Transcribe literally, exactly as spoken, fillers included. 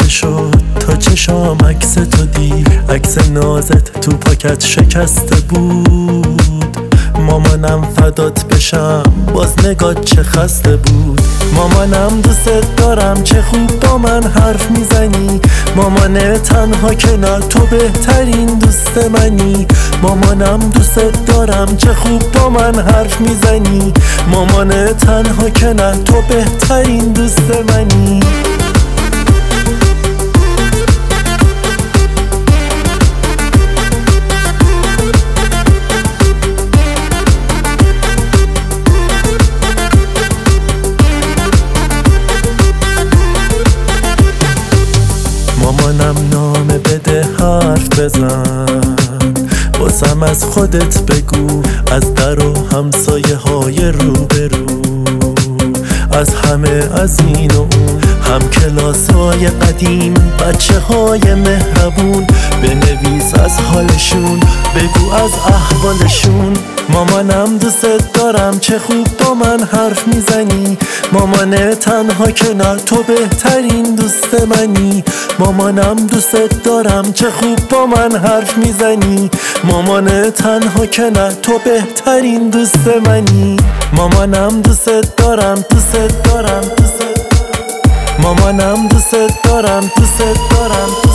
شد تا چشام عکس تو دید. عکس نازت تو پاکت شکسته بود. مامانم فدات بشم باز نگات چه خسته بود. مامانم دوست دارم چه خوب با من حرف میزنی. مامان تنها کنار تو بهترین دوست منی. مامانم دوست دارم چه خوب با من حرف میزنی. مامان تنها کنار تو بهترین دوست منی. مامانم نامه بده حرف بزن واسم از خودت بگو. از در و همسایه های روبرو، از همه از این و اون، هم کلاس های قدیم، بچه های مهربون. بنویس از حالشون، بگو از احوالشون. مامانم دوست دارم چه خوب با من حرف میزنی. مامان تنها کنار تو بهترین دوست منی. مامانم دوست دارم چه خوب با من حرف میزنی. مامان تنها کنار تو بهترین دوست منی. مامانم دوست دارم دوست دارم دوست مامانم دوست دارم دوست دارم